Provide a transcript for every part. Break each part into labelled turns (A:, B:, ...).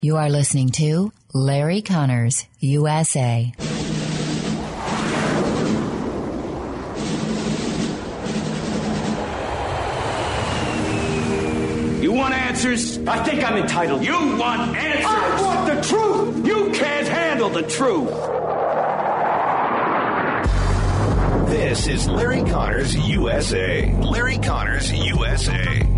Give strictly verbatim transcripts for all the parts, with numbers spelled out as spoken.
A: You are listening to Larry Connors, U S A.
B: You want answers?
C: I think I'm entitled.
B: You want answers?
C: I want the truth!
B: You can't handle the truth!
D: This is Larry Connors, U S A. Larry Connors, U S A.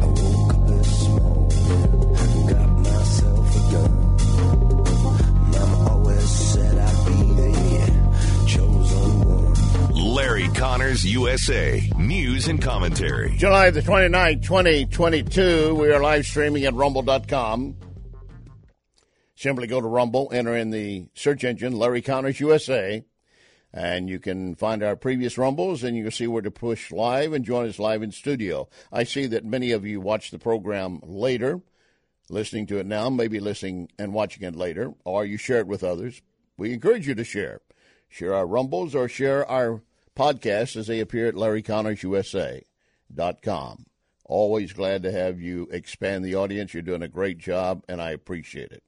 D: Larry Connors, U S A. News and commentary.
E: July the twenty-ninth, twenty twenty-two. We are live streaming at rumble dot com. Simply go to Rumble, enter in the search engine, Larry Connors, U S A, and you can find our previous Rumbles, and you can see where to push live and join us live in studio. I see that many of you watch the program later, listening to it now, maybe listening and watching it later, or you share it with others. We encourage you to share. Share our Rumbles or share our podcasts as they appear at Larry Connors U S A dot com. Always glad to have you expand the audience. You're doing a great job, and I appreciate it.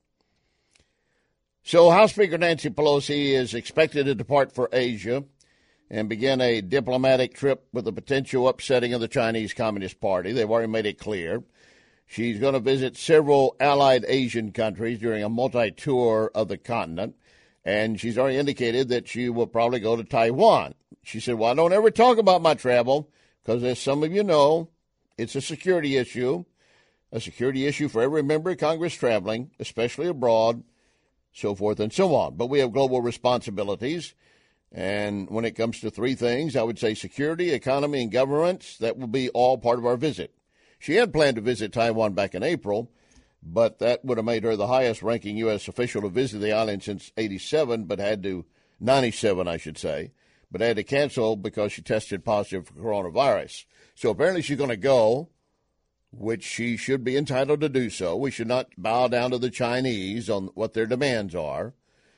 E: So House Speaker Nancy Pelosi is expected to depart for Asia and begin a diplomatic trip with the potential upsetting of the Chinese Communist Party. They've already made it clear. She's going to visit several allied Asian countries during a multi-tour of the continent, and she's already indicated that she will probably go to Taiwan. She said, well, I don't ever talk about my travel because, as some of you know, it's a security issue, a security issue for every member of Congress traveling, especially abroad, so forth and so on. But we have global responsibilities, and when it comes to three things, I would say security, economy, and governance, that will be all part of our visit. She had planned to visit Taiwan back in April, but that would have made her the highest-ranking U S official to visit the island since eighty-seven, but had to, ninety-seven, I should say, but had to cancel because she tested positive for coronavirus. So apparently she's going to go, which she should be entitled to do so. We should not bow down to the Chinese on what their demands are.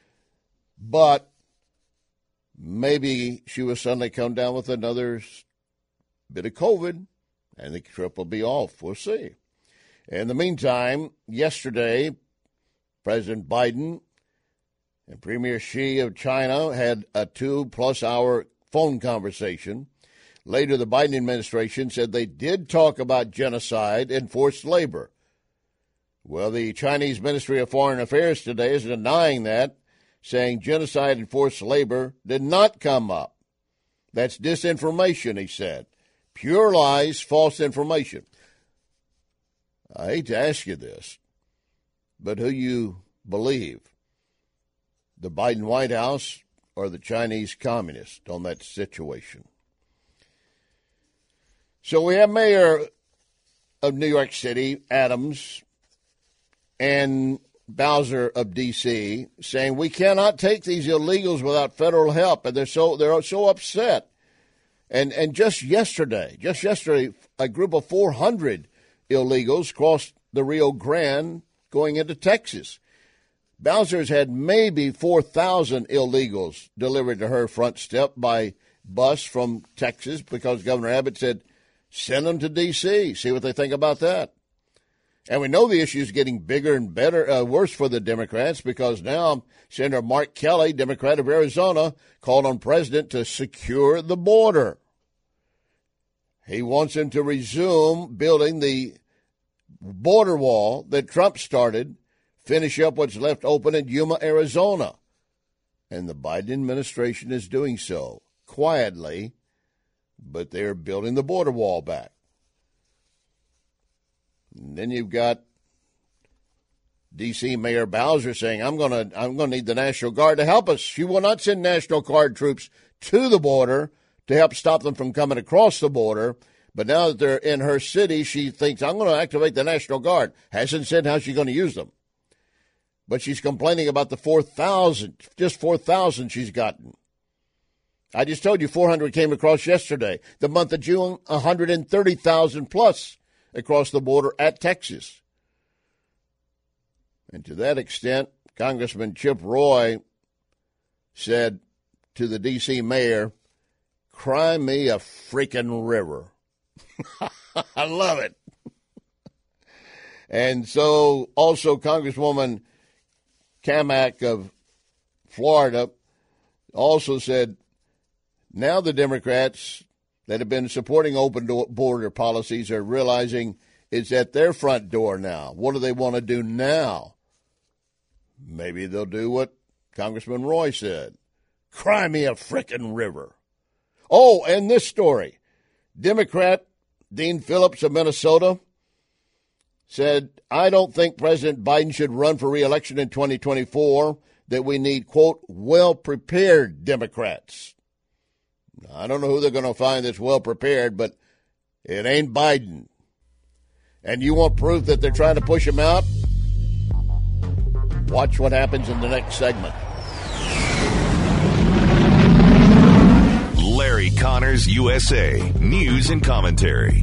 E: But maybe she will suddenly come down with another bit of COVID, and the trip will be off. We'll see. In the meantime, yesterday, President Biden and Premier Xi of China had a two-plus hour phone conversation. Later, the Biden administration said they did talk about genocide and forced labor. Well, the Chinese Ministry of Foreign Affairs today is denying that, saying genocide and forced labor did not come up. That's disinformation, he said. Pure lies, false information. I hate to ask you this, but who you believe? The Biden White House or the Chinese communist on that situation? So we have Mayor of New York City, Adams, and Bowser of D C saying we cannot take these illegals without federal help, and they're so they're so upset. And and just yesterday, just yesterday, a group of four hundred illegals crossed the Rio Grande going into Texas. Bowser's had maybe four thousand illegals delivered to her front step by bus from Texas because Governor Abbott said, send them to D C, see what they think about that. And we know the issue is getting bigger and better, uh, worse for the Democrats because now Senator Mark Kelly, Democrat of Arizona, called on President to secure the border. He wants him to resume building the border wall that Trump started, finish up what's left open in Yuma, Arizona. And the Biden administration is doing so quietly, but they're building the border wall back. And then you've got D C Mayor Bowser saying, I'm going to I'm going to need the National Guard to help us. She will not send National Guard troops to the border to help stop them from coming across the border. But now that they're in her city, she thinks, I'm going to activate the National Guard. Hasn't said how she's going to use them. But she's complaining about the four thousand, just four thousand she's gotten. I just told you four hundred came across yesterday. The month of June, one hundred thirty thousand plus across the border at Texas. And to that extent, Congressman Chip Roy said to the D C mayor, cry me a freaking river. I love it. And so also Congresswoman Kamak of Florida also said now the Democrats that have been supporting open border policies are realizing it's at their front door now. What do they want to do now? Maybe they'll do what Congressman Roy said. Cry me a frickin' river. Oh, and this story. Democrat Dean Phillips of Minnesota said, I don't think President Biden should run for re-election in twenty twenty-four, that we need, quote, well-prepared Democrats. I don't know who they're going to find that's well-prepared, but it ain't Biden. And you want proof that they're trying to push him out? Watch what happens in the next segment.
D: Larry Connors, U S A. News and commentary.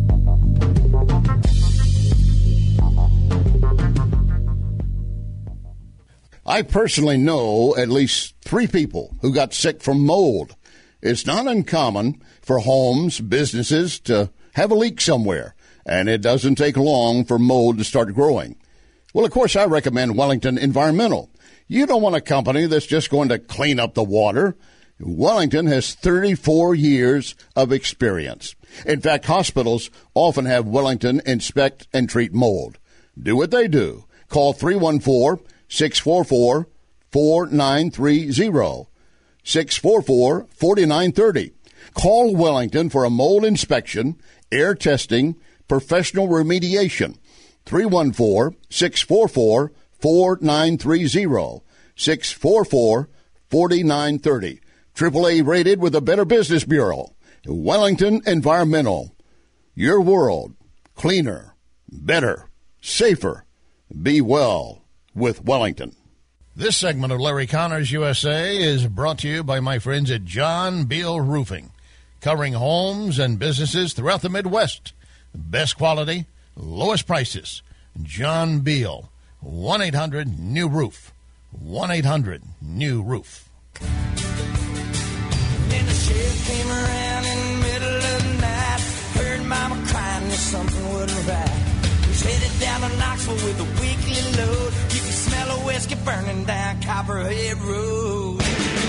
E: I personally know at least three people who got sick from mold. It's not uncommon for homes, businesses to have a leak somewhere, and it doesn't take long for mold to start growing. Well, of course, I recommend Wellington Environmental. You don't want a company that's just going to clean up the water. Wellington has thirty-four years of experience. In fact, hospitals often have Wellington inspect and treat mold. Do what they do. Call three one four, six four four, four nine three zero, six four four, four nine three zero. Call Wellington for a mold inspection, air testing, professional remediation. three one four, six four four, four nine three zero, six four four, four nine three zero. triple A rated with a Better Business Bureau. Wellington Environmental. Your world. Cleaner. Better. Safer. Be well with Wellington. This segment of Larry Connors U S A is brought to you by my friends at John Beal Roofing, covering homes and businesses throughout the Midwest. Best quality, lowest prices. John Beal, one eight hundred new roof, one eight hundred new roof.
F: Then the sheriff came around in the middle of the night, heard mama crying that something wasn't right. Was headed down to Knoxville with a weekly load. You could smell a whiskey burning down Copperhead Road.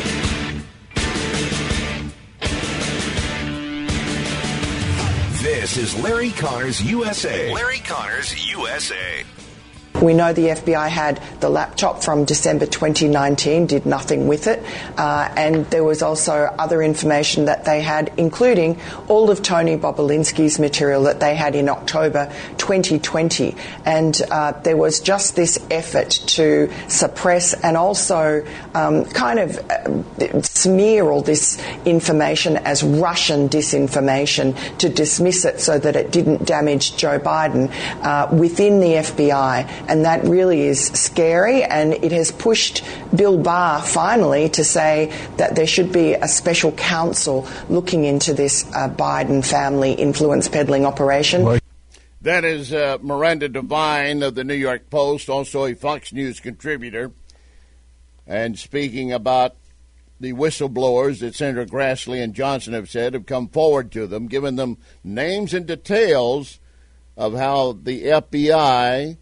D: This is Larry Connors U S A. Larry Connors U S A.
G: We know the F B I had the laptop from December twenty nineteen, did nothing with it, uh, and there was also other information that they had, including all of Tony Bobolinsky's material that they had in October twenty twenty. And uh, there was just this effort to suppress and also um, kind of uh, smear all this information as Russian disinformation, to dismiss it so that it didn't damage Joe Biden uh, within the F B I. And that really is scary, and it has pushed Bill Barr finally to say that there should be a special counsel looking into this uh, Biden family influence peddling operation.
E: That is uh, Miranda Devine of the New York Post, also a Fox News contributor, and speaking about the whistleblowers that Senator Grassley and Johnson have said have come forward to them, giving them names and details of how the F B I,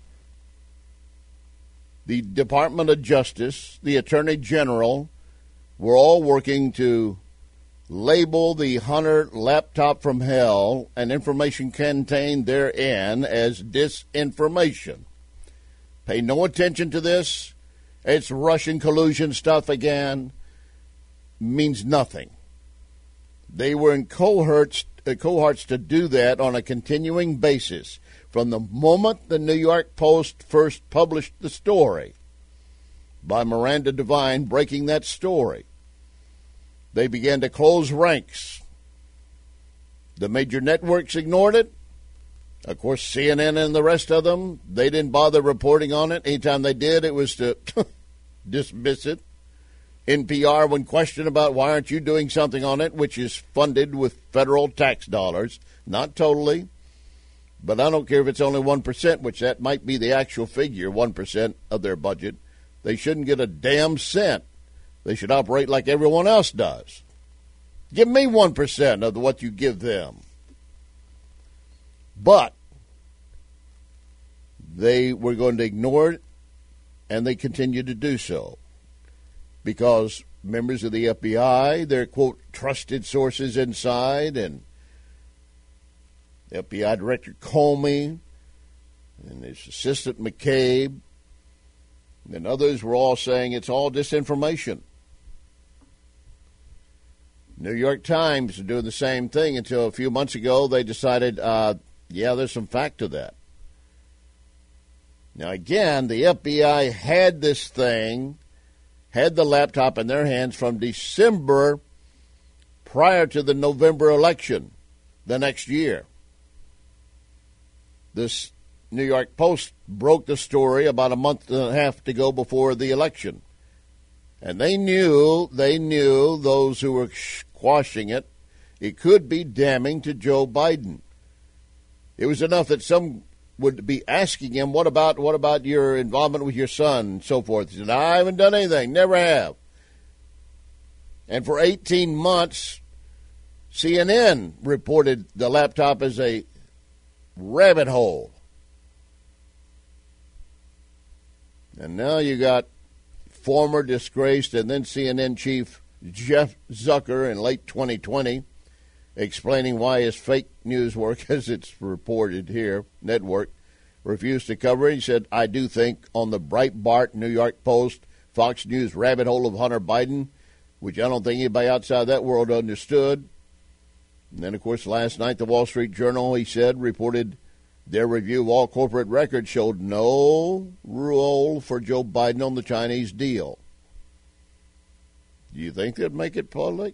E: the Department of Justice, the Attorney General, were all working to label the Hunter laptop from hell and information contained therein as disinformation. Pay no attention to this. It's Russian collusion stuff again. Means nothing. They were in cohorts, uh, cohorts to do that on a continuing basis. From the moment the New York Post first published the story by Miranda Devine breaking that story, they began to close ranks. The major networks ignored it. Of course, C N N and the rest of them, they didn't bother reporting on it. Anytime they did, it was to dismiss it. N P R, when questioned about why aren't you doing something on it, which is funded with federal tax dollars, not totally, but I don't care if it's only one percent, which that might be the actual figure, one percent of their budget. They shouldn't get a damn cent. They should operate like everyone else does. Give me one percent of what you give them. But they were going to ignore and they continue to do so because members of the F B I, their, quote, trusted sources inside, and F B I Director Comey and his assistant McCabe and others were all saying it's all disinformation. New York Times are doing the same thing until a few months ago they decided, uh, yeah, there's some fact to that. Now, again, the F B I had this thing, had the laptop in their hands from December prior to the November election the next year. This New York Post broke the story about a month and a half to go before the election. And they knew, they knew, those who were quashing it, it could be damning to Joe Biden. It was enough that some would be asking him, what about what about your involvement with your son and so forth? He said, I haven't done anything, never have. And for eighteen months, C N N reported the laptop as a rabbit hole. And now you got former disgraced and then C N N chief Jeff Zucker in late twenty twenty explaining why his fake news work, as it's reported here, network, refused to cover it. He said, I do think on the Breitbart, New York Post, Fox News rabbit hole of Hunter Biden, which I don't think anybody outside that world understood. And then, of course, last night, the Wall Street Journal, he said, reported their review of all corporate records showed no role for Joe Biden on the Chinese deal. Do you think they'd make it public?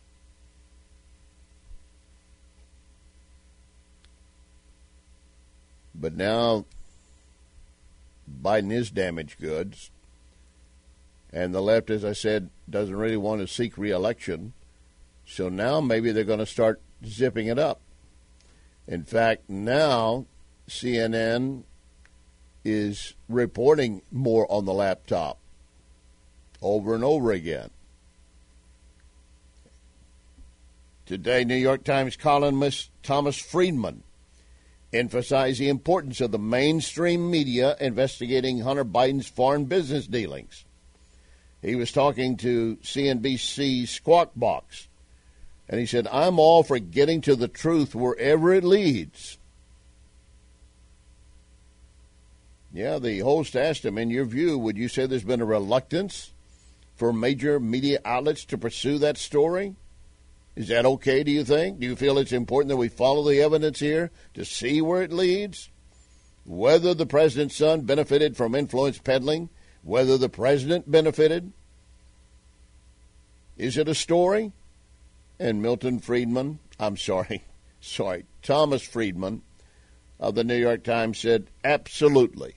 E: But now Biden is damaged goods, and the left, as I said, doesn't really want to seek re-election. So now maybe they're going to start zipping it up. In fact, now C N N is reporting more on the laptop over and over again. Today, New York Times columnist Thomas Friedman emphasized the importance of the mainstream media investigating Hunter Biden's foreign business dealings. He was talking to C N B C's Squawk Box, and he said, I'm all for getting to the truth wherever it leads. Yeah, the host asked him, in your view, would you say there's been a reluctance for major media outlets to pursue that story? Is that okay, do you think? Do you feel it's important that we follow the evidence here to see where it leads? Whether the president's son benefited from influence peddling, whether the president benefited? Is it a story? And Milton Friedman, I'm sorry, sorry, Thomas Friedman of the New York Times said, absolutely.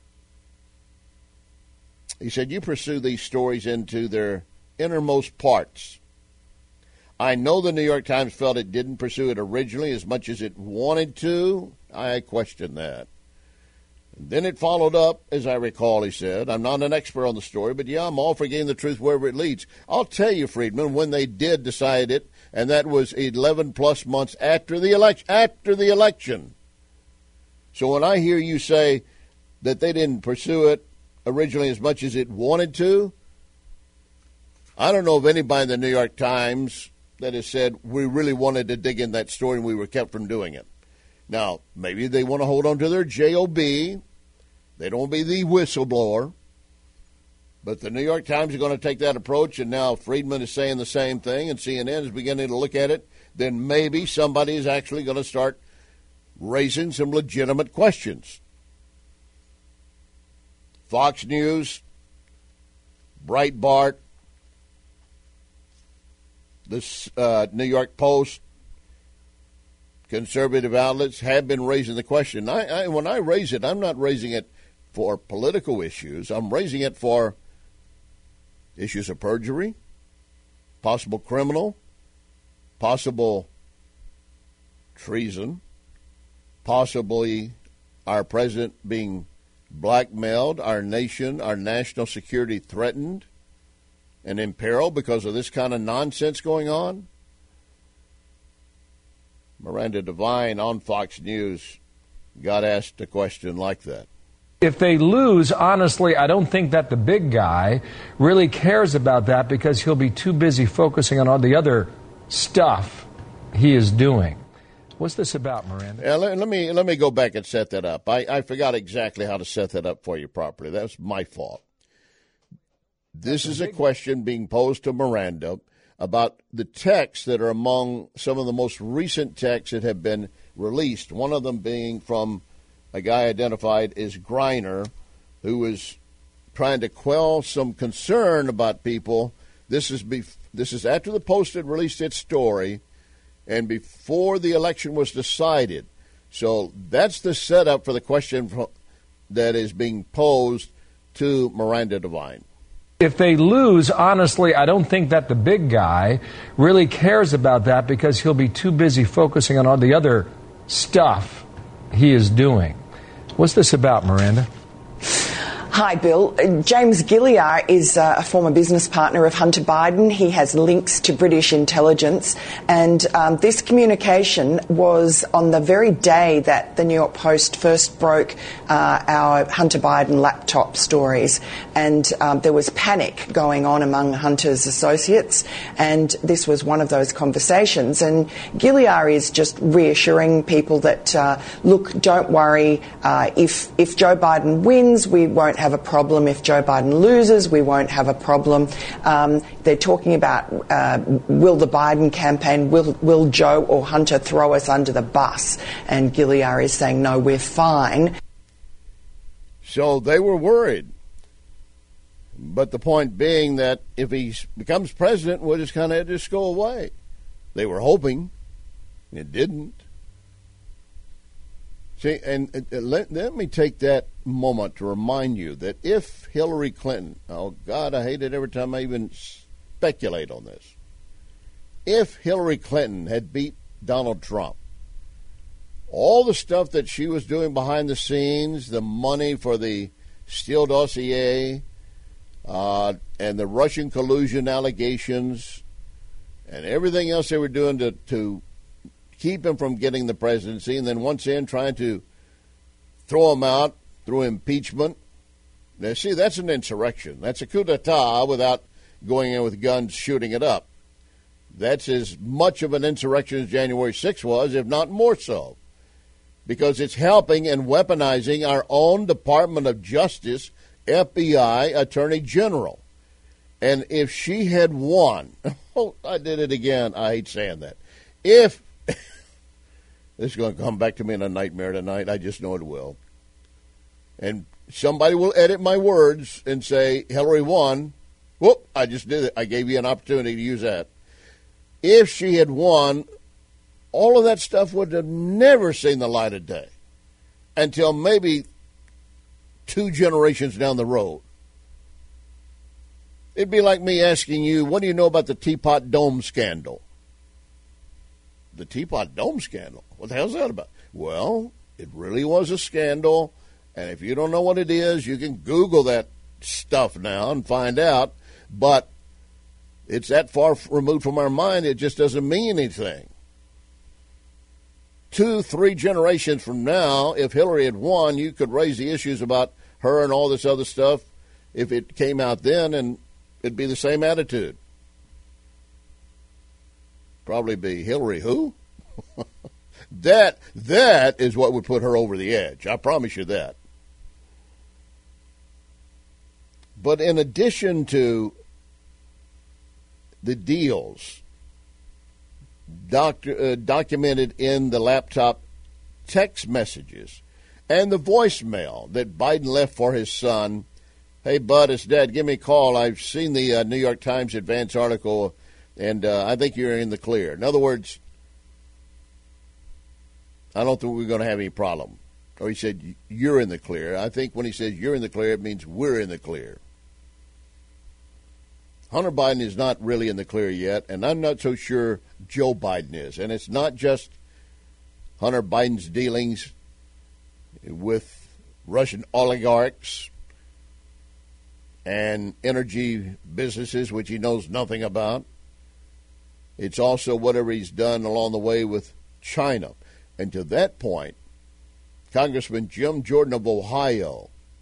E: He said, you pursue these stories into their innermost parts. I know the New York Times felt it didn't pursue it originally as much as it wanted to. I question that. And then it followed up, as I recall, he said. I'm not an expert on the story, but yeah, I'm all for getting the truth wherever it leads. I'll tell you, Friedman, when they did decide it, and that was eleven plus months after the election. After the election. So when I hear you say that they didn't pursue it originally as much as it wanted to, I don't know of anybody in the New York Times that has said we really wanted to dig in that story and we were kept from doing it. Now, maybe they want to hold on to their job. They don't want to be the whistleblower. But the New York Times is going to take that approach, and now Friedman is saying the same thing, and C N N is beginning to look at it. Then maybe somebody is actually going to start raising some legitimate questions. Fox News, Breitbart, the uh, New York Post, conservative outlets have been raising the question. I, I, when I raise it, I'm not raising it for political issues. I'm raising it for issues of perjury, possible criminal, possible treason, possibly our president being blackmailed, our nation, our national security threatened and in peril because of this kind of nonsense going on. Miranda Devine on Fox News got asked a question like that.
H: If they lose, honestly, I don't think that the big guy really cares about that because he'll be too busy focusing on all the other stuff he is doing. What's this about, Miranda?
E: Yeah, let, let me let me go back and set that up. I, I forgot exactly how to set that up for you properly. That was my fault. This is a question being posed to Miranda about the texts that are among some of the most recent texts that have been released, one of them being from a guy identified as Griner, who was trying to quell some concern about people. This is bef- this is after the Post had released its story and before the election was decided. So that's the setup for the question for, that is being posed to Miranda Devine.
H: If they lose, honestly, I don't think that the big guy really cares about that because he'll be too busy focusing on all the other stuff he is doing. What's this about, Miranda?
G: Hi, Bill. James Gilliar is uh, a former business partner of Hunter Biden. He has links to British intelligence. And um, this communication was on the very day that the New York Post first broke uh, our Hunter Biden laptop stories. And um, there was panic going on among Hunter's associates. And this was one of those conversations. And Gilliar is just reassuring people that, uh, look, don't worry. Uh, if, if Joe Biden wins, we won't have a problem. If Joe Biden loses, we won't have a problem. Um, they're talking about uh, will the Biden campaign, will, will Joe or Hunter throw us under the bus? And Gilliar is saying, no, we're fine.
E: So they were worried. But the point being that if he becomes president, we'll just kind of just go away. They were hoping. It didn't. See, and uh, let, let me take that moment to remind you that if Hillary Clinton, oh, God, I hate it every time I even speculate on this. If Hillary Clinton had beat Donald Trump, all the stuff that she was doing behind the scenes, the money for the Steele dossier, uh, and the Russian collusion allegations, and everything else they were doing to, to keep him from getting the presidency, and then once in trying to throw him out through impeachment. Now, see, that's an insurrection. That's a coup d'etat without going in with guns shooting it up. That's as much of an insurrection as January sixth was, if not more so, because it's helping and weaponizing our own Department of Justice, F B I, Attorney General. And if she had won, oh, I did it again. I hate saying that. If this is going to come back to me in a nightmare tonight. I just know it will. And somebody will edit my words and say, Hillary won. Whoop, I just did it. I gave you an opportunity to use that. If she had won, all of that stuff would have never seen the light of day until maybe two generations down the road. It'd be like me asking you, what do you know about the Teapot Dome scandal? The Teapot Dome scandal? What the hell's that about? Well, it really was a scandal, and if you don't know what it is, you can Google that stuff now and find out, but it's that far removed from our mind, it just doesn't mean anything. Two, three generations from now, if Hillary had won, you could raise the issues about her and all this other stuff if it came out then, and it'd be the same attitude. Probably be Hillary who? that that is what would put her over the edge. I promise you that. But in addition to the deals doctor, uh, documented in the laptop text messages and the voicemail that Biden left for his son, hey, bud, it's Dad, give me a call. I've seen the uh, New York Times advance article, and uh, I think you're in the clear. In other words, I don't think we're going to have any problem. Or he said, you're in the clear. I think when he says you're in the clear, it means we're in the clear. Hunter Biden is not really in the clear yet, and I'm not so sure Joe Biden is. And it's not just Hunter Biden's dealings with Russian oligarchs and energy businesses, which he knows nothing about. It's also whatever he's done along the way with China. And to that point, Congressman Jim Jordan of Ohio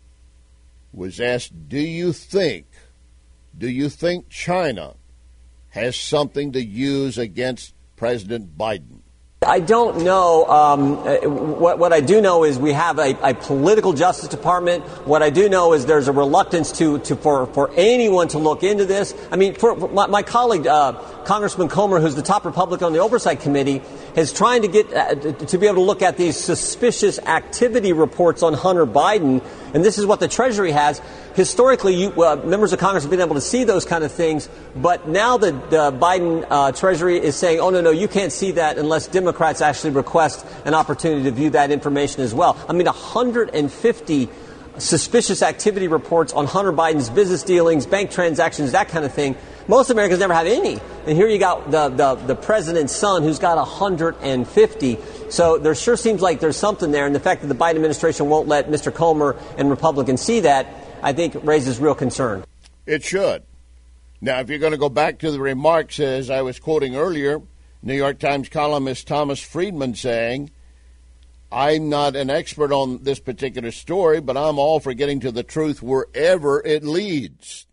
E: was asked, do you think, do you think China has something to use against President Biden?
I: I don't know. Um, what, what I do know is we have a, a political Justice Department. What I do know is there's a reluctance to, to for, for anyone to look into this. I mean, for, for my, my colleague, uh, Congressman Comer, who's the top Republican on the Oversight Committee, is trying to get uh, to be able to look at these suspicious activity reports on Hunter Biden. And this is what the Treasury has. Historically, you, uh, members of Congress have been able to see those kind of things. But now the, the Biden uh, Treasury is saying, oh, no, no, you can't see that unless Democrats actually request an opportunity to view that information as well. I mean, one hundred fifty suspicious activity reports on Hunter Biden's business dealings, bank transactions, that kind of thing. Most Americans never have any. And here you got the, the, the president's son who's got one hundred fifty. So there sure seems like there's something there. And the fact that the Biden administration won't let Mister Comer and Republicans see that, I think, raises real concern.
E: It should. Now, if you're going to go back to the remarks, as I was quoting earlier, New York Times columnist Thomas Friedman saying, I'm not an expert on this particular story, but I'm all for getting to the truth wherever it leads.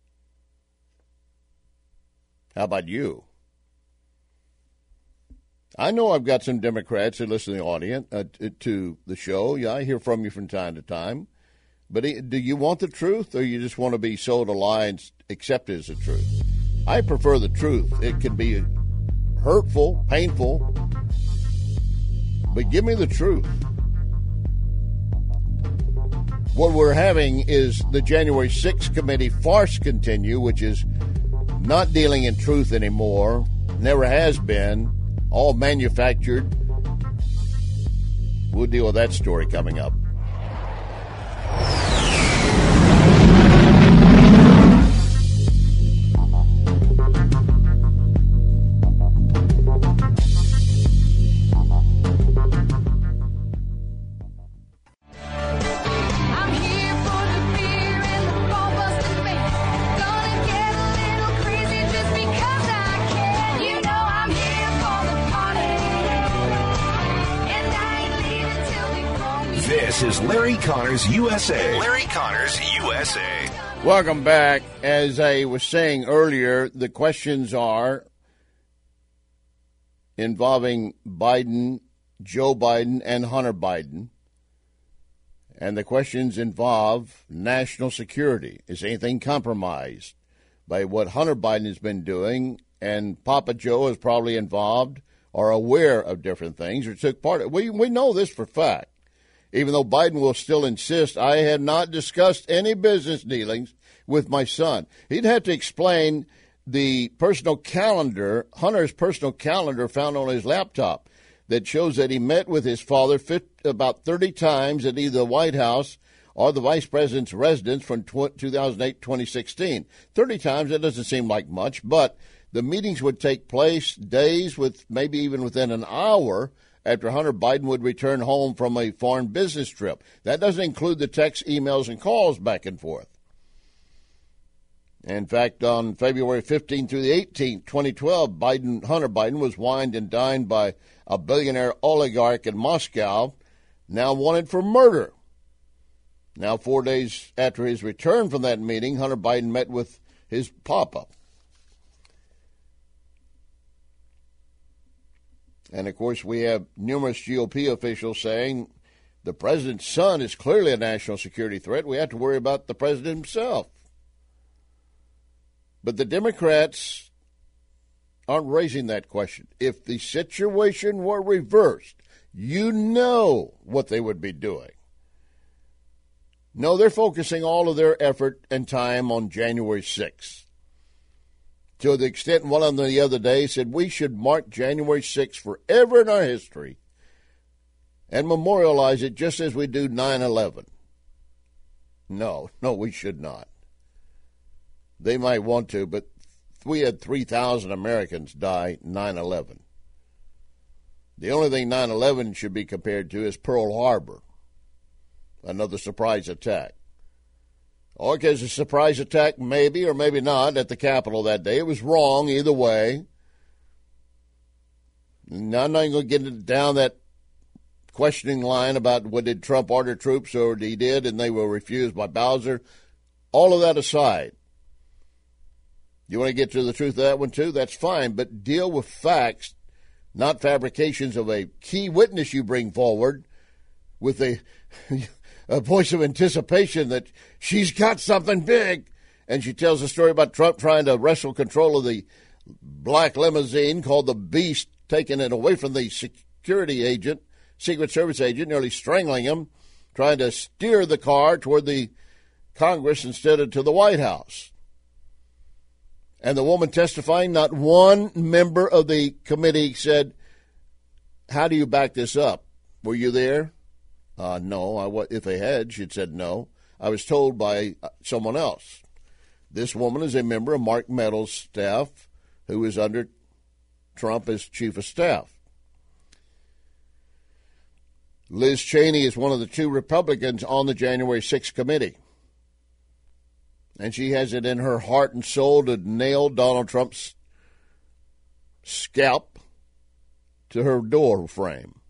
E: How about you? I know I've got some Democrats that listen to the audience, uh, to the show. Yeah, I hear from you from time to time. But do you want the truth, or you just want to be sold a lie and accept it as the truth? I prefer the truth. It can be hurtful, painful, but give me the truth. What we're having is the January sixth committee farce continue, which is not dealing in truth anymore, never has been, all manufactured. We'll deal with that story coming up.
D: This is Larry Connors U S A. Larry Connors U S A.
E: Welcome back. As I was saying earlier, the questions are involving Biden, Joe Biden, and Hunter Biden. And the questions involve national security. Is anything compromised by what Hunter Biden has been doing? And Papa Joe is probably involved or aware of different things or took part. We, we know this for fact. Even though Biden will still insist, I have not discussed any business dealings with my son. He'd have to explain the personal calendar, Hunter's personal calendar found on his laptop that shows that he met with his father about thirty times at either the White House or the vice president's residence from two thousand eight to twenty sixteen. thirty times, that doesn't seem like much, but the meetings would take place days, with maybe even within an hour, after Hunter Biden would return home from a foreign business trip. That doesn't include the texts, emails, and calls back and forth. In fact, on February fifteenth through the eighteenth, twenty twelve, Biden, Hunter Biden was wined and dined by a billionaire oligarch in Moscow, now wanted for murder. Now, four days after his return from that meeting, Hunter Biden met with his papa. And, of course, we have numerous G O P officials saying the president's son is clearly a national security threat. We have to worry about the president himself. But the Democrats aren't raising that question. If the situation were reversed, you know what they would be doing. No, they're focusing all of their effort and time on January sixth. To the extent one of them the other day said we should mark January sixth forever in our history and memorialize it just as we do nine eleven. No, no, we should not. They might want to, but we had three thousand Americans die nine eleven. The only thing nine eleven should be compared to is Pearl Harbor, another surprise attack. Or because a surprise attack, maybe or maybe not, at the Capitol that day. It was wrong either way. Now, I'm not going to get down that questioning line about what did Trump order troops or he did, and they were refused by Bowser. All of that aside, you want to get to the truth of that one too? That's fine, but deal with facts, not fabrications of a key witness you bring forward with a, a voice of anticipation that she's got something big. And she tells a story about Trump trying to wrestle control of the black limousine called the Beast, taking it away from the security agent, Secret Service agent, nearly strangling him, trying to steer the car toward the Congress instead of to the White House. And the woman testifying, not one member of the committee said, how do you back this up? Were you there? Uh, no. I w- if they had, she'd said no. I was told by someone else. This woman is a member of Mark Meadows' staff, who is under Trump as chief of staff. Liz Cheney is one of the two Republicans on the January sixth committee. And she has it in her heart and soul to nail Donald Trump's scalp to her door frame.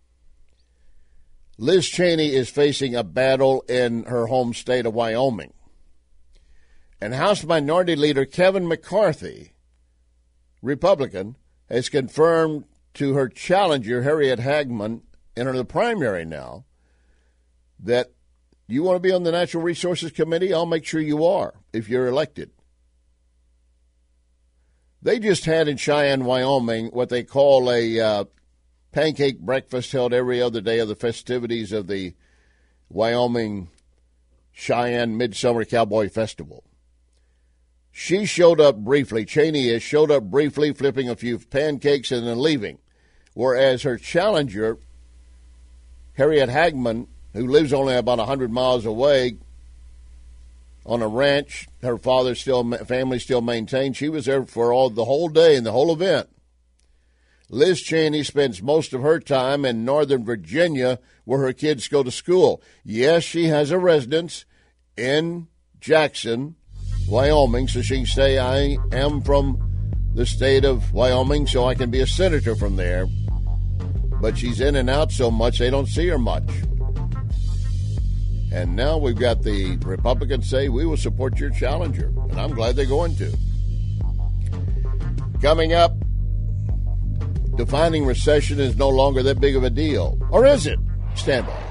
E: Liz Cheney is facing a battle in her home state of Wyoming. And House Minority Leader Kevin McCarthy, Republican, has confirmed to her challenger, Harriet Hagman, in her primary now, that you want to be on the Natural Resources Committee? I'll make sure you are if you're elected. They just had in Cheyenne, Wyoming, what they call a uh, pancake breakfast held every other day of the festivities of the Wyoming Cheyenne Midsummer Cowboy Festival. She showed up briefly, Cheney is, showed up briefly, flipping a few pancakes and then leaving. Whereas her challenger, Harriet Hagman, who lives only about one hundred miles away on a ranch, her father still, family still maintained, she was there for all the whole day and the whole event. Liz Cheney spends most of her time in Northern Virginia where her kids go to school. Yes, she has a residence in Jackson, Wyoming, so she can say, I am from the state of Wyoming, so I can be a senator from there. But she's in and out so much, they don't see her much. And now we've got the Republicans say, we will support your challenger. And I'm glad they're going to. Coming up, defining recession is no longer that big of a deal. Or is it? Stand by.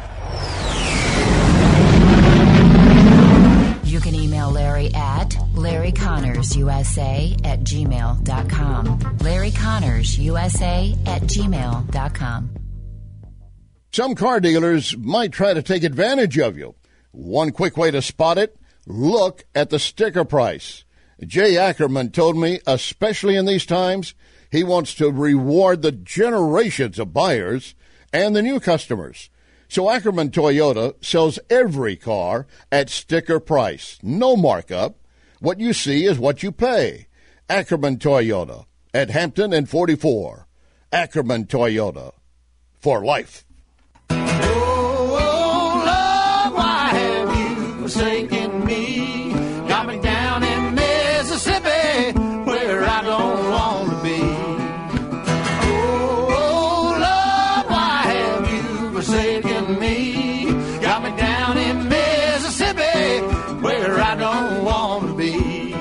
A: You can email Larry at Larry Connors U S A at gmail dot com. Larry Connors U S A at gmail dot com.
E: Some car dealers might try to take advantage of you. One quick way to spot it, look at the sticker price. Jay Ackerman told me, especially in these times, he wants to reward the generations of buyers and the new customers. So Ackerman Toyota sells every car at sticker price. No markup. What you see is what you pay. Ackerman Toyota at Hampton and forty-four. Ackerman Toyota for life.
F: Oh, oh, Lord, why have you forsaken me? Got me down in Mississippi where I don't want to be. Oh, oh, Lord, why have you forsaken me? Got me down in Mississippi where I don't want to be.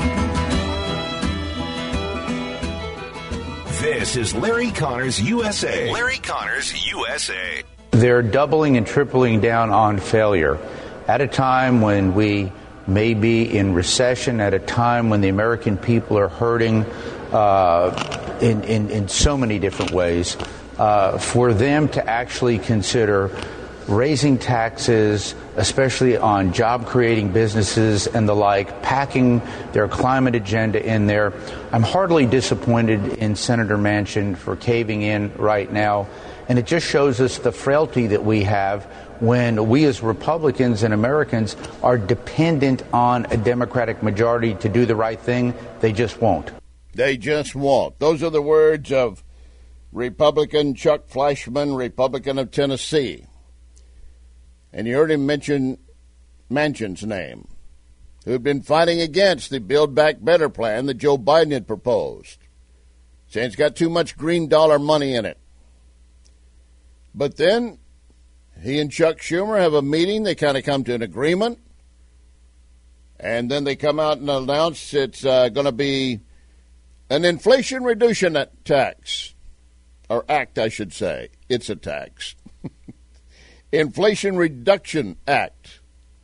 D: This is Larry Connors U S A. Larry Connors U S A.
J: They're doubling and tripling down on failure at a time when we may be in recession, at a time when the American people are hurting uh, in, in, in so many different ways. Uh, for them to actually consider raising taxes, especially on job-creating businesses and the like, packing their climate agenda in there. I'm heartily disappointed in Senator Manchin for caving in right now. And it just shows us the frailty that we have when we as Republicans and Americans are dependent on a Democratic majority to do the right thing. They just won't.
E: They just won't. Those are the words of Republican Chuck Fleischmann, Republican of Tennessee. And you heard him mention Manchin's name, who had been fighting against the Build Back Better plan that Joe Biden had proposed, saying it's got too much green dollar money in it. But then he and Chuck Schumer have a meeting. They kind of come to an agreement. And then they come out and announce it's uh, going to be an inflation reduction tax. Or act, I should say. It's a tax. Inflation Reduction Act.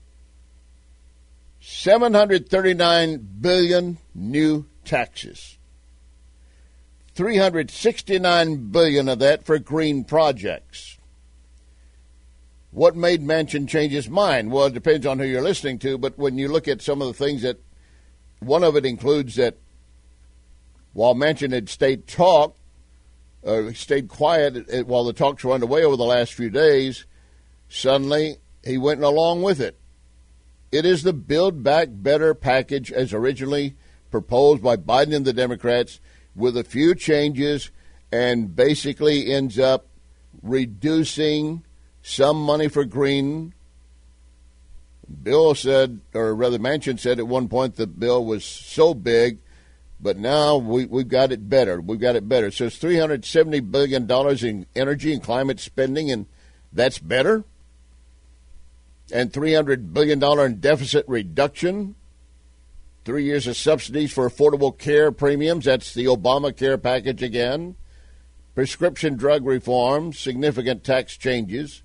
E: seven hundred thirty-nine billion dollars new taxes. three hundred sixty-nine billion dollars of that for green projects. What made Manchin change his mind? Well, it depends on who you're listening to, but when you look at some of the things that, one of it includes that while Manchin had stayed talk, uh, stayed quiet while the talks were underway over the last few days, suddenly he went along with it. It is the Build Back Better package as originally proposed by Biden and the Democrats with a few changes and basically ends up reducing some money for green. Bill said, or rather Manchin said at one point the bill was so big, but now we, we've got it better. We've got it better. So it's three hundred seventy billion dollars in energy and climate spending, and that's better. And three hundred billion dollars in deficit reduction. Three years of subsidies for affordable care premiums. That's the Obamacare package again. Prescription drug reform, significant tax changes.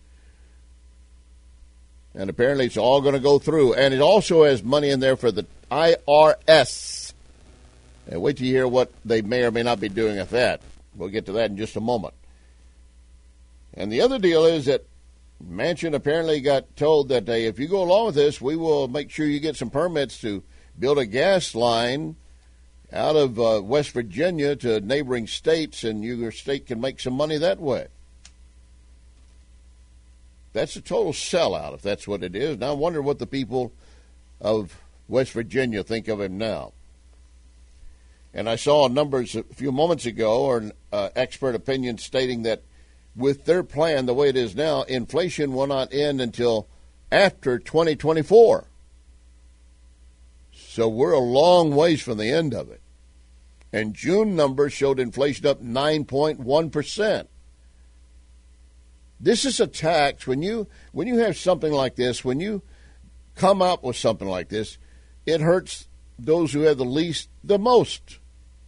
E: And apparently it's all going to go through. And it also has money in there for the I R S. And wait till you hear what they may or may not be doing with that. We'll get to that in just a moment. And the other deal is that Manchin apparently got told that, hey, if you go along with this, we will make sure you get some permits to build a gas line out of uh, West Virginia to neighboring states, and your state can make some money that way. That's a total sellout, if that's what it is. Now I wonder what the people of West Virginia think of him now. And I saw numbers a few moments ago, or an uh, expert opinion stating that with their plan, the way it is now, inflation will not end until after twenty twenty-four. So we're a long ways from the end of it. And June numbers showed inflation up nine point one percent. This is a tax. When you when you have something like this, when you come up with something like this, it hurts those who have the least the most.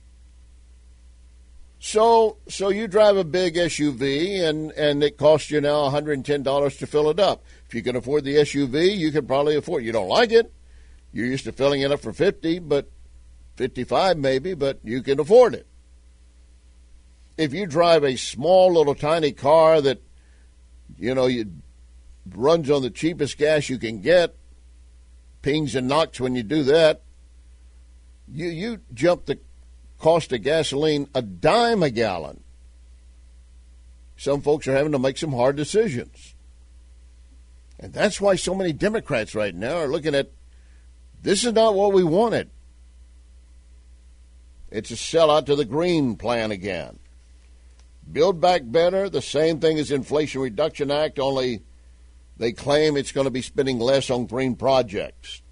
E: So so you drive a big S U V, and, and it costs you now one hundred ten dollars to fill it up. If you can afford the S U V, you can probably afford it. You don't like it. You're used to filling it up for fifty, but fifty-five maybe, but you can afford it. If you drive a small little tiny car that, you know, you runs on the cheapest gas you can get, pings and knocks when you do that, you you jump the cost of gasoline a dime a gallon. Some folks are having to make some hard decisions. And that's why so many Democrats right now are looking at, this is not what we wanted. It's a sellout to the Green Plan again. Build Back Better, the same thing as Inflation Reduction Act, only they claim it's going to be spending less on green projects.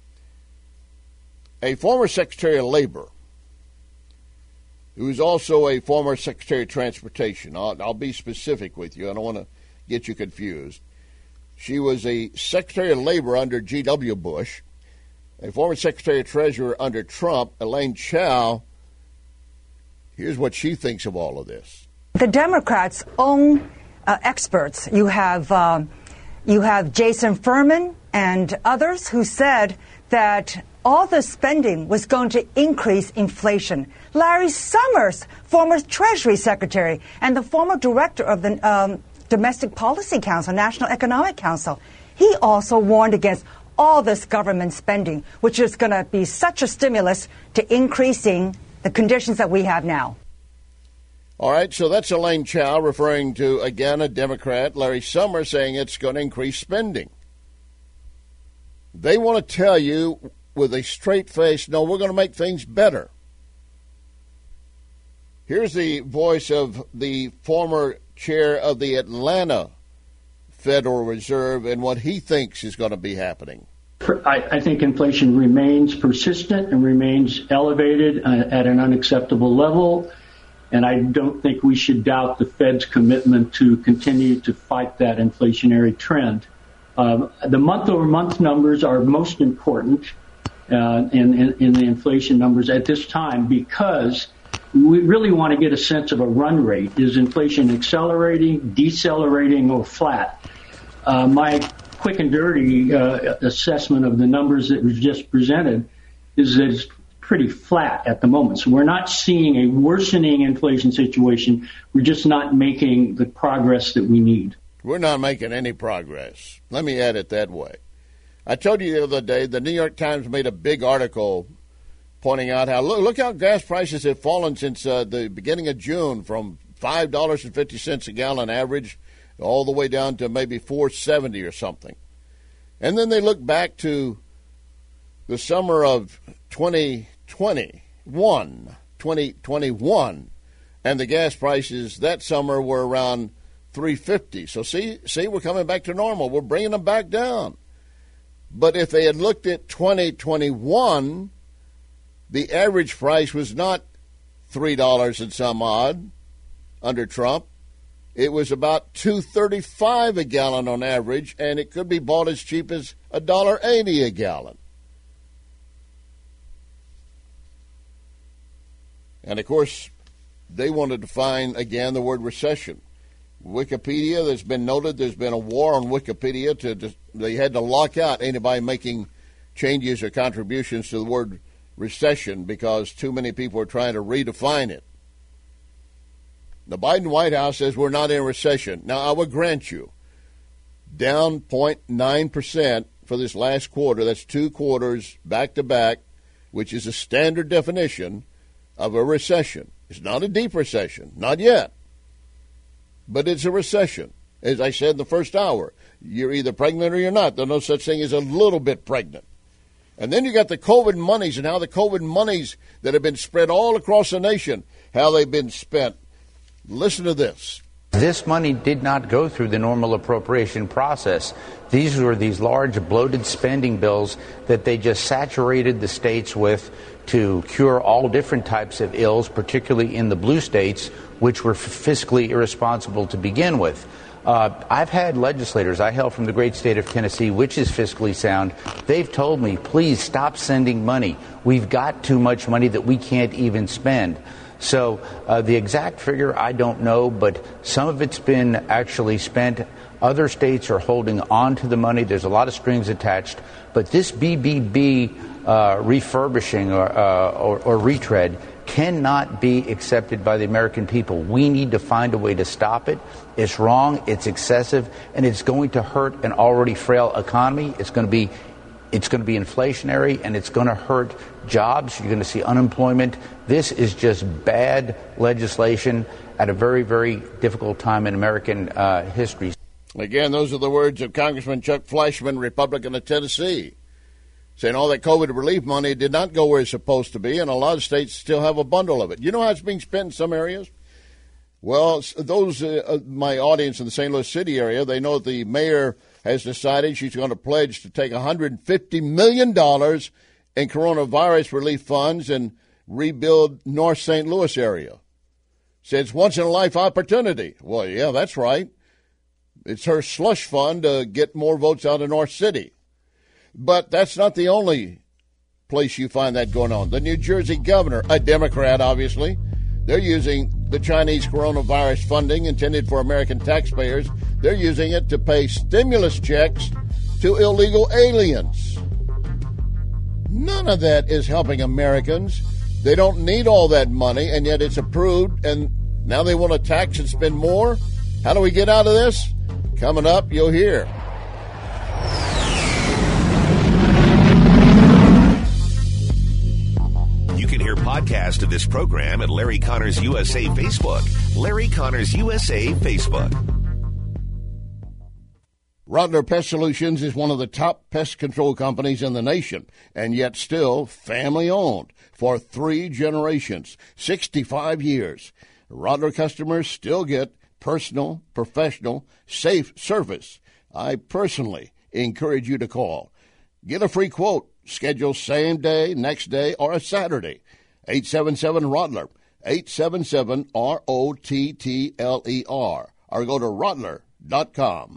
E: A former Secretary of Labor, who is also a former Secretary of Transportation, I'll, I'll be specific with you, I don't want to get you confused. She was a Secretary of Labor under G W Bush, a former Secretary of Treasury under Trump, Elaine Chao. Here's what she thinks of all of this.
K: The Democrats' own uh, experts, you have um, you have Jason Furman and others who said that all the spending was going to increase inflation. Larry Summers, former Treasury Secretary and the former director of the um, Domestic Policy Council, National Economic Council, he also warned against all this government spending, which is going to be such a stimulus to increasing the conditions that we have now.
E: All right, so that's Elaine Chao referring to, again, a Democrat, Larry Summers, saying it's going to increase spending. They want to tell you with a straight face, no, we're going to make things better. Here's the voice of the former chair of the Atlanta Federal Reserve and what he thinks is going to be happening.
L: I, I think inflation remains persistent and remains elevated uh, at an unacceptable level. And I don't think we should doubt the Fed's commitment to continue to fight that inflationary trend. Uh, the month-over-month numbers are most important uh, in, in, in the inflation numbers at this time because we really want to get a sense of a run rate. Is inflation accelerating, decelerating, or flat? Uh, my quick and dirty uh, assessment of the numbers that was just presented is that it's pretty flat at the moment. So we're not seeing a worsening inflation situation. We're just not making the progress that we need.
E: We're not making any progress. Let me add it that way. I told you the other day, the New York Times made a big article pointing out how, look, look how gas prices have fallen since uh, the beginning of June from five dollars and fifty cents a gallon average all the way down to maybe four dollars and seventy cents or something. And then they look back to the summer of twenty twenty-one, twenty twenty-one, and the gas prices that summer were around three dollars and fifty cents. So see, see, we're coming back to normal. We're bringing them back down. But if they had looked at twenty twenty-one, the average price was not three dollars and some odd under Trump. It was about two dollars and thirty-five cents a gallon on average, and it could be bought as cheap as one dollar and eighty cents a gallon. And, of course, they wanted to find, again, the word recession. Wikipedia, there's been noted there's been a war on Wikipedia. To, to They had to lock out anybody making changes or contributions to the word recession because too many people are trying to redefine it. The Biden White House says we're not in a recession. Now, I would grant you, down zero point nine percent for this last quarter. That's two quarters back-to-back, which is a standard definition of a recession. It's not a deep recession, not yet, but it's a recession. As I said in the first hour, you're either pregnant or you're not. There's no such thing as a little bit pregnant. And then you got the COVID monies and how the COVID monies that have been spread all across the nation, how they've been spent. Listen to this.
J: This money did not go through the normal appropriation process. These were these large bloated spending bills that they just saturated the states with to cure all different types of ills, particularly in the blue states, which were fiscally irresponsible to begin with. Uh, I've had legislators, I hail from the great state of Tennessee, which is fiscally sound. They've told me, please stop sending money. We've got too much money that we can't even spend. So uh, the exact figure, I don't know, but some of it's been actually spent. Other states are holding on to the money. There's a lot of strings attached. But this B B B uh, refurbishing or, uh, or, or retread cannot be accepted by the American people. We need to find a way to stop it. It's wrong, it's excessive, and it's going to hurt an already frail economy. It's going to be It's going to be inflationary, and it's going to hurt jobs. You're going to see unemployment. This is just bad legislation at a very, very difficult time in American uh, history.
E: Again, those are the words of Congressman Chuck Fleischmann, Republican of Tennessee, saying all that COVID relief money did not go where it's supposed to be, and a lot of states still have a bundle of it. You know how it's being spent in some areas? Well, those, uh, my audience in the Saint Louis City area, they know the mayor has decided she's going to pledge to take one hundred fifty million dollars in coronavirus relief funds and rebuild North Saint Louis area. Says once-in-a-life opportunity. Well, yeah, that's right. It's her slush fund to get more votes out of North City. But that's not the only place you find that going on. The New Jersey governor, a Democrat, obviously, they're using the Chinese coronavirus funding intended for American taxpayers. They're using it to pay stimulus checks to illegal aliens. None of that is helping Americans. They don't need all that money, and yet it's approved, and now they want to tax and spend more? How do we get out of this? Coming up, you'll hear.
D: You can hear podcast of this program at Larry Connors U S A Facebook. Larry Connors U S A Facebook.
E: Rottler Pest Solutions is one of the top pest control companies in the nation, and yet still family-owned for three generations, sixty-five years. Rottler customers still get personal, professional, safe service. I personally encourage you to call. Get a free quote. Schedule same day, next day, or a Saturday. eight seven seven Rottler. eight seven seven, R O T T L E R, or go to Rottler dot com.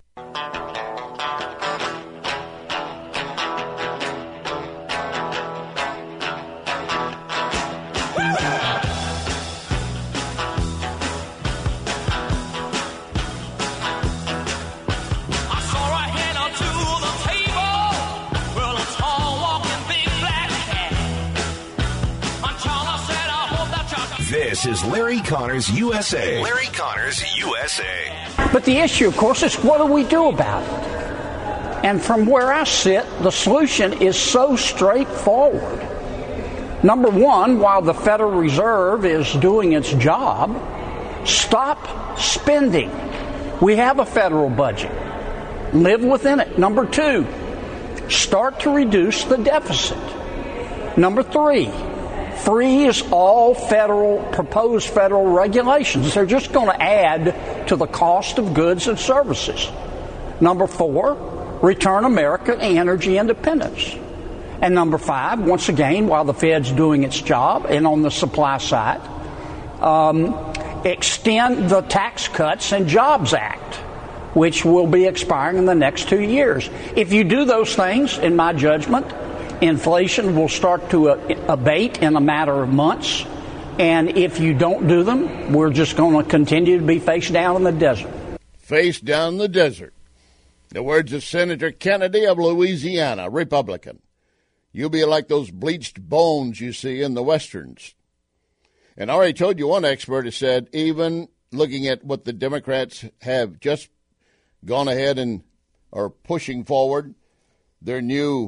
D: This is Larry Connors U S A. Larry Connors U S A.
M: But the issue, of course, is what do we do about it? And from where I sit, the solution is so straightforward. Number one, while the Federal Reserve is doing its job, stop spending. We have a federal budget. Live within it. Number two, start to reduce the deficit. Number three, freeze all federal, proposed federal regulations. They're just going to add to the cost of goods and services. Number four, return America to energy independence. And number five, once again, while the Fed's doing its job and on the supply side, um, extend the Tax Cuts and Jobs Act, which will be expiring in the next two years. If you do those things, in my judgment, inflation will start to uh, abate in a matter of months. And if you don't do them, we're just going to continue to be face down in the desert.
E: Face down in the desert. The words of Senator Kennedy of Louisiana, Republican. You'll be like those bleached bones you see in the Westerns. And I already told you one expert has said, even looking at what the Democrats have just gone ahead and are pushing forward, their new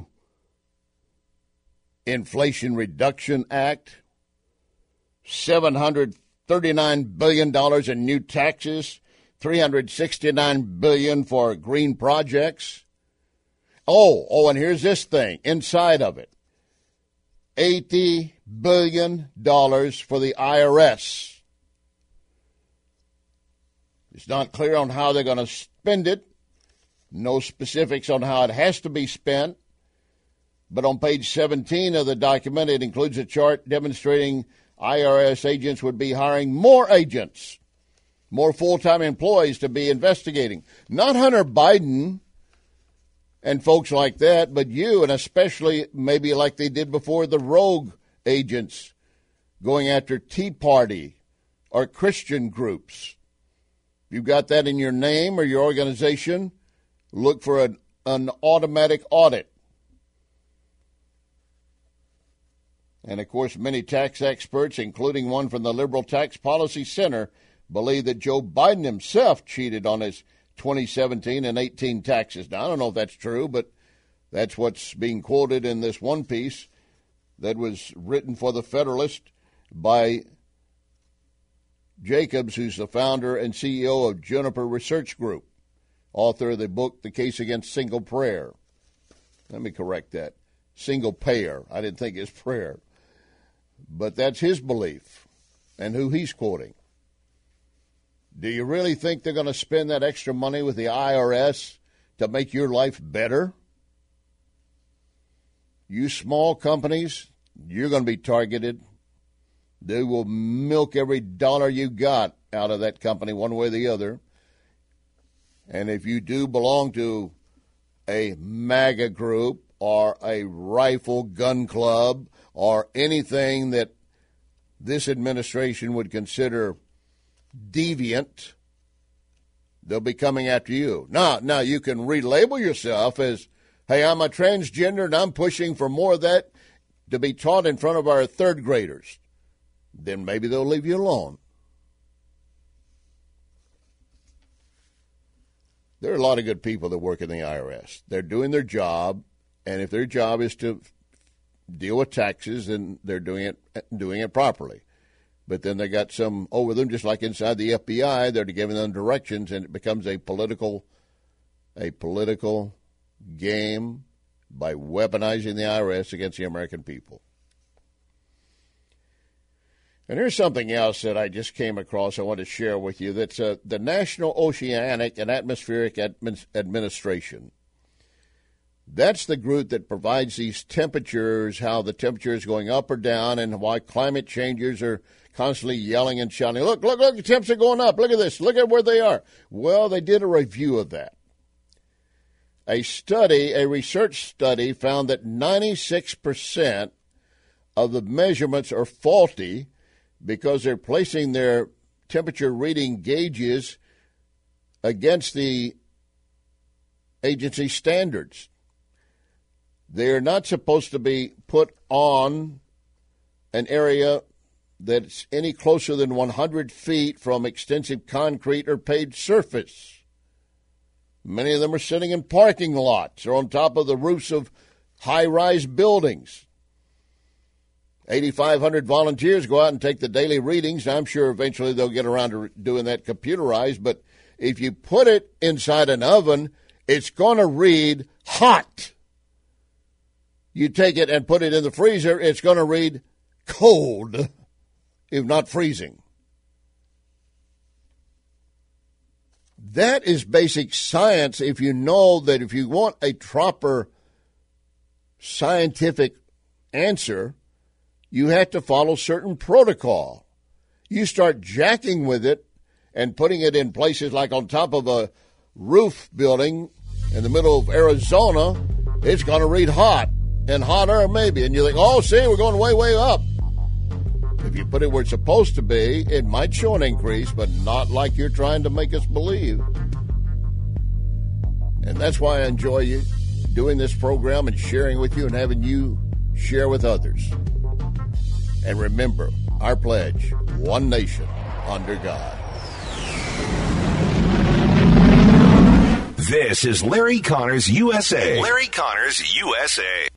E: Inflation Reduction Act, seven hundred thirty-nine billion dollars in new taxes, three hundred sixty-nine billion dollars for green projects. Oh, oh, and here's this thing inside of it. eighty billion dollars for the I R S. It's not clear on how they're going to spend it. No specifics on how it has to be spent. But on page seventeen of the document, it includes a chart demonstrating I R S agents would be hiring more agents, more full-time employees to be investigating. Not Hunter Biden and folks like that, but you, and especially maybe like they did before, the rogue agents going after Tea Party or Christian groups. If you've got that in your name or your organization, look for an, an automatic audit. And, of course, many tax experts, including one from the Liberal Tax Policy Center, believe that Joe Biden himself cheated on his twenty seventeen and eighteen taxes. Now, I don't know if that's true, but that's what's being quoted in this one piece that was written for the Federalist by Jacobs, who's the founder and C E O of Juniper Research Group, author of the book, The Case Against Single Prayer. Let me correct that. Single payer. I didn't think it's prayer. But that's his belief and who he's quoting. Do you really think they're going to spend that extra money with the I R S to make your life better? You small companies, you're going to be targeted. They will milk every dollar you got out of that company one way or the other. And if you do belong to a MAGA group or a rifle gun club or anything that this administration would consider deviant, they'll be coming after you. Now, now you can relabel yourself as, hey, I'm a transgender and I'm pushing for more of that to be taught in front of our third graders. Then maybe they'll leave you alone. There are a lot of good people that work in the I R S. They're doing their job, and if their job is to deal with taxes, then they're doing it doing it properly. But then they got some over them, just like inside the F B I, they're giving them directions, and it becomes a political, a political game by weaponizing the I R S against the American people. And here's something else that I just came across I want to share with you. That's uh, the National Oceanic and Atmospheric Admin- Administration. That's the group that provides these temperatures, how the temperature is going up or down, and why climate changers are constantly yelling and shouting, look, look, look, the temps are going up. Look at this. Look at where they are. Well, they did a review of that. A study, a research study, found that ninety-six percent of the measurements are faulty because they're placing their temperature reading gauges against the agency standards. They're not supposed to be put on an area that's any closer than one hundred feet from extensive concrete or paved surface. Many of them are sitting in parking lots or on top of the roofs of high-rise buildings. eighty-five hundred volunteers go out and take the daily readings. I'm sure eventually they'll get around to doing that computerized, but if you put it inside an oven, it's going to read hot. You take it and put it in the freezer, it's going to read cold, if not freezing. That is basic science. If you know that if you want a proper scientific answer, you have to follow certain protocol. You start jacking with it and putting it in places like on top of a roof building in the middle of Arizona, it's going to read hot and hotter maybe. And you think, oh, see, we're going way, way up. If you put it where it's supposed to be, it might show an increase, but not like you're trying to make us believe. And that's why I enjoy you doing this program and sharing with you and having you share with others. And remember, our pledge, one nation under God.
D: This is Larry Connors U S A. Larry Connors U S A.